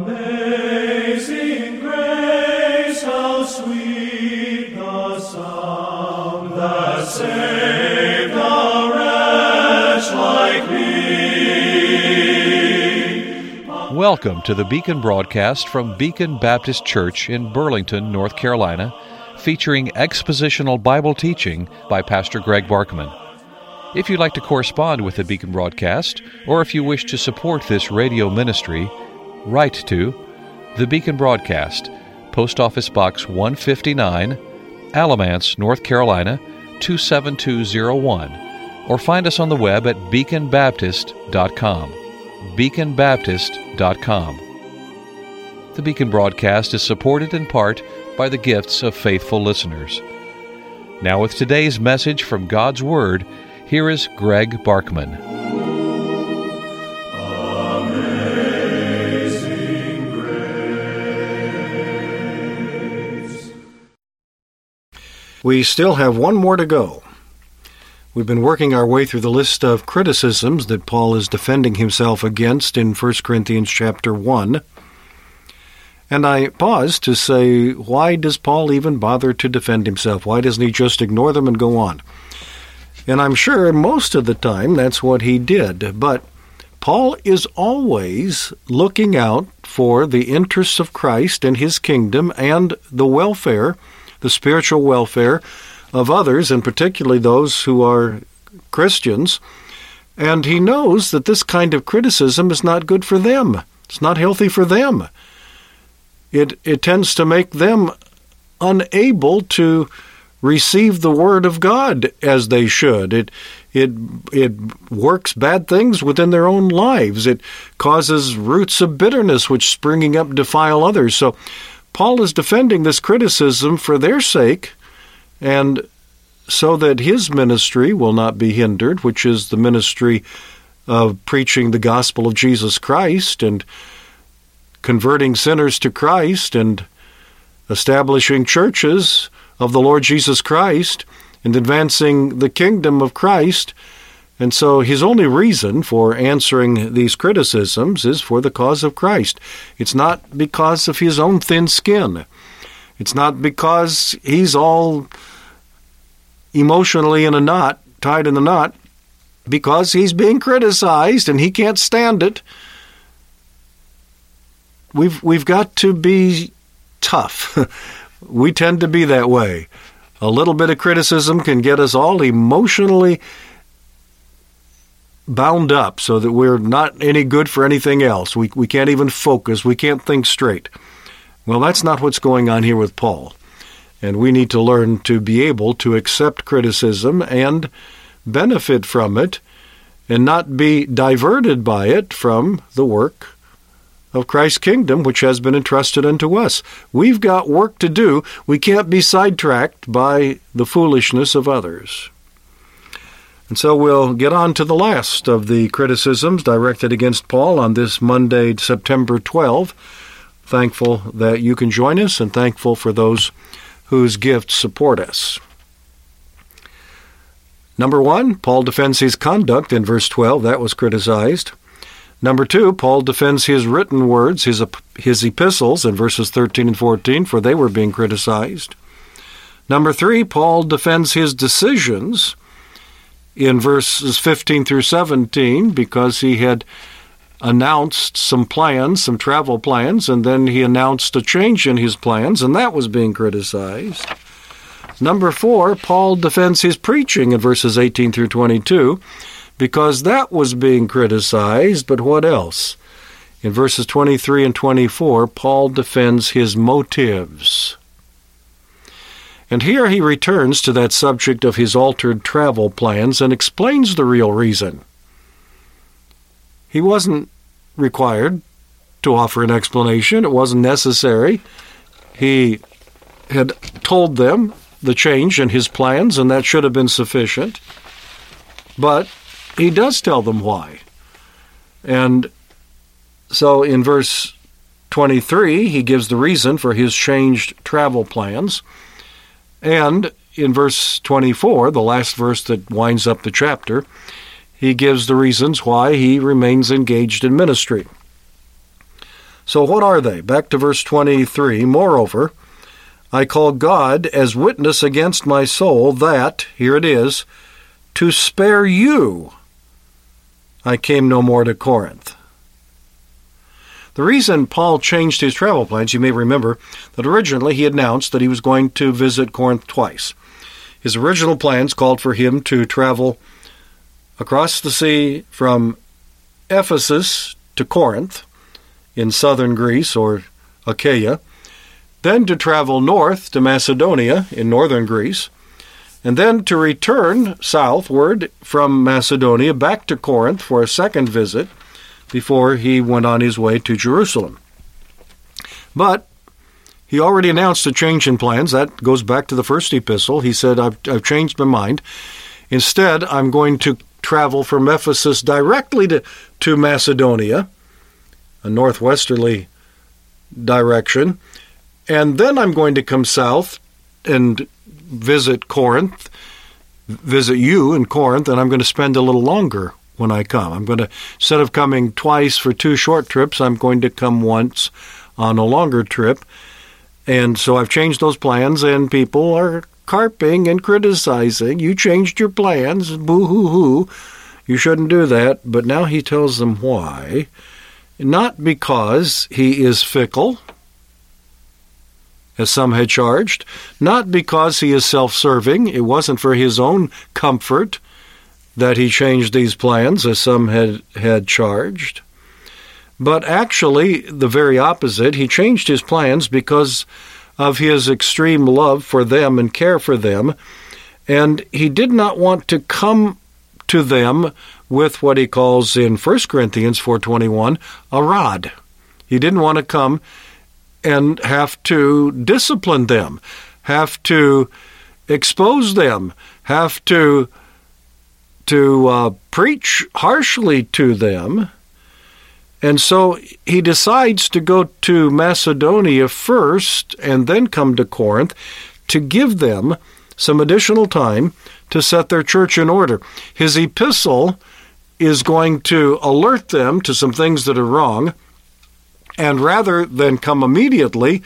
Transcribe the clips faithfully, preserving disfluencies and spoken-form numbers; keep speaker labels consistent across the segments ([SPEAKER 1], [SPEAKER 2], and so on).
[SPEAKER 1] Amazing grace, how sweet the sound that saved a wretch like me.
[SPEAKER 2] Welcome to the Beacon broadcast from Beacon Baptist Church in Burlington, North Carolina, featuring expositional Bible teaching by Pastor Greg Barkman. If you'd like to correspond with the Beacon broadcast, or if you wish to support this radio ministry, write to the Beacon Broadcast, Post Office Box one fifty-nine, Alamance, North Carolina, two seven two zero one, or find us on the web at beacon baptist dot com. beacon baptist dot com. The Beacon broadcast is supported in part by the gifts of faithful listeners. Now with today's message from God's Word, here is Greg Barkman.
[SPEAKER 1] Amazing grace.
[SPEAKER 3] We still have one more to go. We've been working our way through the list of criticisms that Paul is defending himself against in First Corinthians chapter one. And I paused to say, why does Paul even bother to defend himself? Why doesn't he just ignore them and go on? And I'm sure most of the time that's what he did. But Paul is always looking out for the interests of Christ and his kingdom and the welfare, the spiritual welfare of others, and particularly those who are Christians. And he knows that this kind of criticism is not good for them. It's not healthy for them. It it tends to make them unable to receive the Word of God as they should. It it it works bad things within their own lives. It causes roots of bitterness which springing up defile others. So Paul is defending this criticism for their sake, and so that his ministry will not be hindered, which is the ministry of preaching the gospel of Jesus Christ and converting sinners to Christ and establishing churches of the Lord Jesus Christ and advancing the kingdom of Christ. And so his only reason for answering these criticisms is for the cause of Christ. It's not because of his own thin skin. It's not because he's all emotionally in a knot, tied in a knot, because he's being criticized and he can't stand it. We've we've got to be tough. We tend to be that way. A little bit of criticism can get us all emotionally bound up so that we're not any good for anything else. We we can't even focus. We can't think straight. Well, that's not what's going on here with Paul. And we need to learn to be able to accept criticism and benefit from it and not be diverted by it from the work of Christ's kingdom, which has been entrusted unto us. We've got work to do. We can't be sidetracked by the foolishness of others. And so we'll get on to the last of the criticisms directed against Paul on this Monday, September twelfth. Thankful that you can join us and thankful for those whose gifts support us. Number one, Paul defends his conduct in verse twelve. That was criticized. Number two, Paul defends his written words, his his epistles in verses thirteen and fourteen, for they were being criticized. Number three, Paul defends his decisions in verses fifteen through seventeen, because he had announced some plans, some travel plans, and then he announced a change in his plans, and that was being criticized. Number four, Paul defends his preaching in verses eighteen through twenty-two, because that was being criticized, but what else? In verses twenty-three and twenty-four, Paul defends his motives. And here he returns to that subject of his altered travel plans and explains the real reason. He wasn't required to offer an explanation. It wasn't necessary. He had told them the change in his plans, and that should have been sufficient. But he does tell them why. And so in verse twenty-three, he gives the reason for his changed travel plans. And in verse twenty-four, the last verse that winds up the chapter, he gives the reasons why he remains engaged in ministry. So what are they? Back to verse twenty-three. Moreover, I call God as witness against my soul that, here it is, to spare you, I came no more to Corinth. The reason Paul changed his travel plans, you may remember that originally he announced that he was going to visit Corinth twice. His original plans called for him to travel across the sea from Ephesus to Corinth in southern Greece or Achaia, then to travel north to Macedonia in northern Greece, and then to return southward from Macedonia back to Corinth for a second visit before he went on his way to Jerusalem. But he already announced a change in plans. That goes back to the first epistle. He said, I've, I've changed my mind. Instead, I'm going to travel from Ephesus directly to, to Macedonia, a northwesterly direction, and then I'm going to come south and visit Corinth, visit you in Corinth, and I'm going to spend a little longer when I come. I'm going to, instead of coming twice for two short trips, I'm going to come once on a longer trip. And so I've changed those plans, and people are carping and criticizing. You changed your plans, boo-hoo-hoo. You shouldn't do that. But now he tells them why. Not because he is fickle, as some had charged, not because he is self-serving. It wasn't for his own comfort that he changed these plans, as some had, had charged. But actually, the very opposite. He changed his plans because of his extreme love for them and care for them, and he did not want to come to them with what he calls in First Corinthians four twenty-one, a rod. He didn't want to come and have to discipline them, have to expose them, have to to uh, preach harshly to them. And so he decides to go to Macedonia first and then come to Corinth to give them some additional time to set their church in order. His epistle is going to alert them to some things that are wrong, and rather than come immediately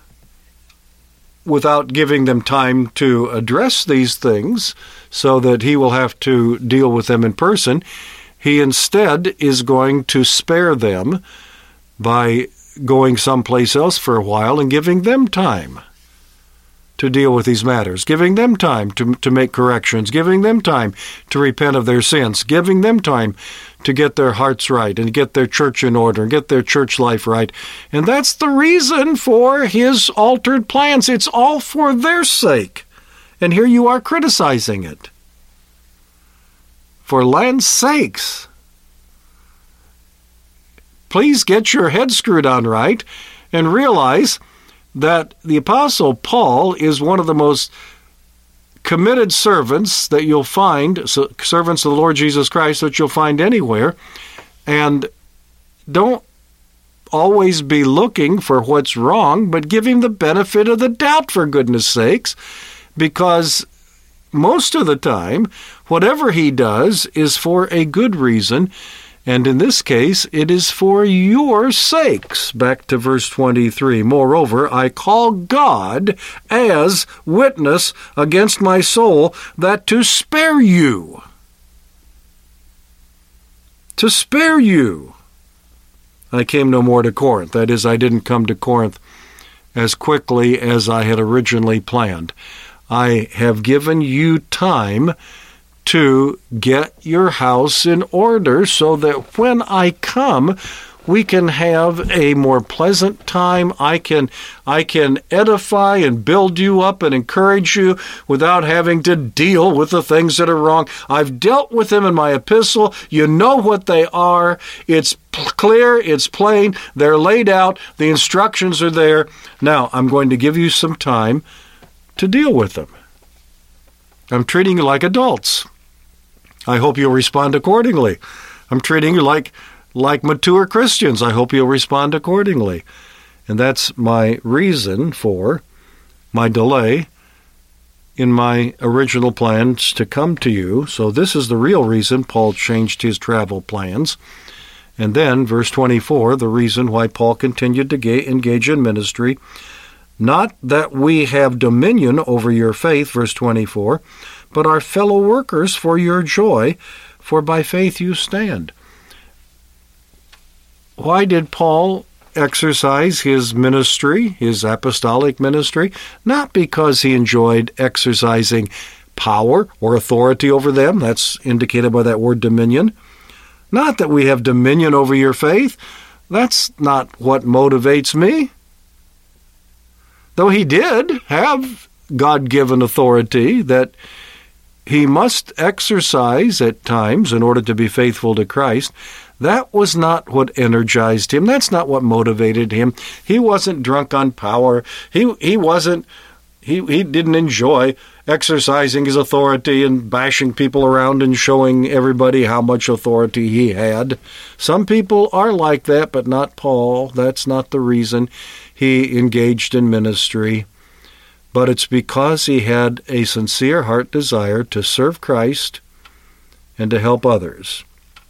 [SPEAKER 3] without giving them time to address these things so that he will have to deal with them in person, he instead is going to spare them by going someplace else for a while and giving them time to deal with these matters, giving them time to, to make corrections, giving them time to repent of their sins, giving them time to get their hearts right and get their church in order and get their church life right. And that's the reason for his altered plans. It's all for their sake. And here you are criticizing it. For land's sakes, please get your head screwed on right and realize that the Apostle Paul is one of the most committed servants that you'll find, so servants of the Lord Jesus Christ that you'll find anywhere. And don't always be looking for what's wrong, but give him the benefit of the doubt, for goodness sakes, because most of the time, whatever he does is for a good reason, and in this case, it is for your sakes. Back to verse twenty-three. Moreover, I call God as witness against my soul that to spare you, to spare you, I came no more to Corinth. That is, I didn't come to Corinth as quickly as I had originally planned. I have given you time to get your house in order so that when I come, we can have a more pleasant time. I can I can edify and build you up and encourage you without having to deal with the things that are wrong. I've dealt with them in my epistle. You know what they are. It's clear. It's plain. They're laid out. The instructions are there. Now, I'm going to give you some time to deal with them. I'm treating you like adults. I hope you'll respond accordingly. I'm treating you like like mature Christians. I hope you'll respond accordingly. And that's my reason for my delay in my original plans to come to you. So this is the real reason Paul changed his travel plans. And then, verse twenty-four, the reason why Paul continued to ga- engage in ministry, not that we have dominion over your faith, verse twenty-four, but are fellow workers for your joy, for by faith you stand. Why did Paul exercise his ministry, his apostolic ministry? Not because he enjoyed exercising power or authority over them. That's indicated by that word dominion. Not that we have dominion over your faith. That's not what motivates me. Though he did have God-given authority that he must exercise at times in order to be faithful to Christ, that was not what energized him. That's not what motivated him. He wasn't drunk on power. He he wasn't he he didn't enjoy exercising his authority and bashing people around and showing everybody how much authority he had. Some people are like that, but not Paul. That's not the reason he engaged in ministry. But it's because he had a sincere heart desire to serve Christ and to help others.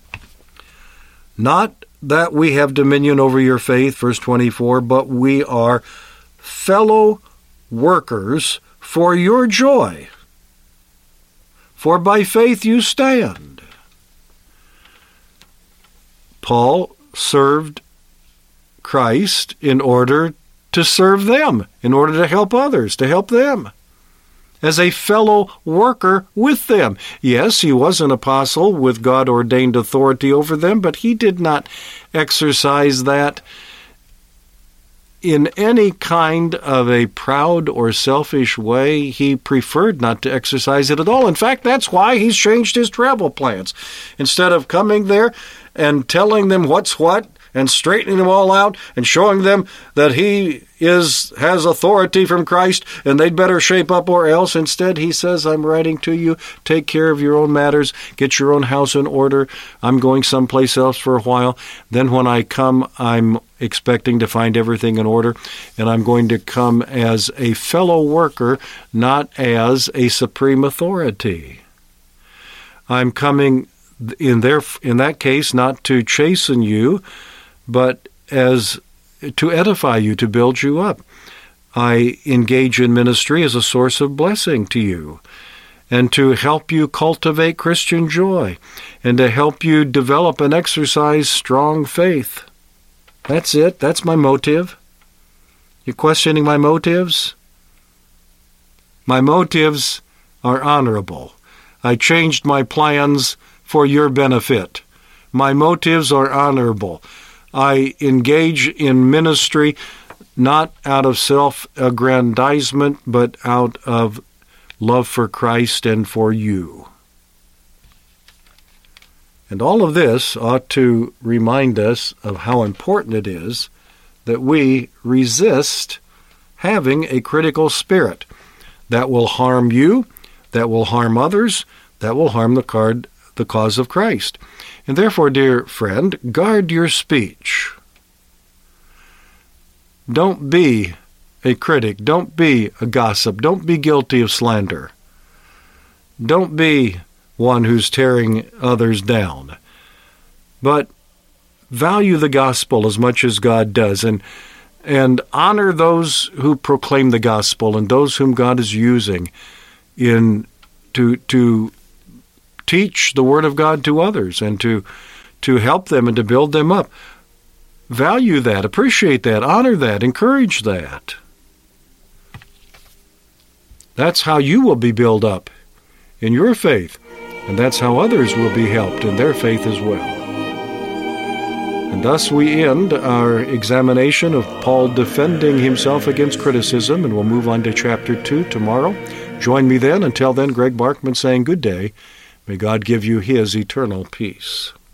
[SPEAKER 3] Not that we have dominion over your faith, verse twenty-four, but we are fellow workers for your joy. For by faith you stand. Paul served Christ in order to serve them, in order to help others, to help them, as a fellow worker with them. Yes, he was an apostle with God-ordained authority over them, but he did not exercise that in any kind of a proud or selfish way. He preferred not to exercise it at all. In fact, that's why he's changed his travel plans. Instead of coming there and telling them what's what, and straightening them all out and showing them that he is has authority from Christ and they'd better shape up or else. Instead, he says, I'm writing to you, take care of your own matters, get your own house in order. I'm going someplace else for a while. Then when I come, I'm expecting to find everything in order, and I'm going to come as a fellow worker, not as a supreme authority. I'm coming in there, in that case, not to chasten you, but as to edify you, to build you up. I engage in ministry as a source of blessing to you, and to help you cultivate Christian joy, and to help you develop and exercise strong faith. That's it. That's my motive. You're questioning my motives? My motives are honorable. I changed my plans for your benefit. My motives are honorable. I engage in ministry not out of self-aggrandizement, but out of love for Christ and for you. And all of this ought to remind us of how important it is that we resist having a critical spirit that will harm you, that will harm others, that will harm the card, the cause of Christ. And therefore, dear friend, guard your speech. Don't be a critic. Don't be a gossip. Don't be guilty of slander. Don't be one who's tearing others down. But value the gospel as much as God does, and and honor those who proclaim the gospel and those whom God is using in to to teach the Word of God to others and to to help them and to build them up. Value that, appreciate that, honor that, encourage that. That's how you will be built up in your faith, and that's how others will be helped in their faith as well. And thus we end our examination of Paul defending himself against criticism, and we'll move on to chapter two tomorrow. Join me then. Until then, Greg Barkman saying good day. May God give you His eternal peace.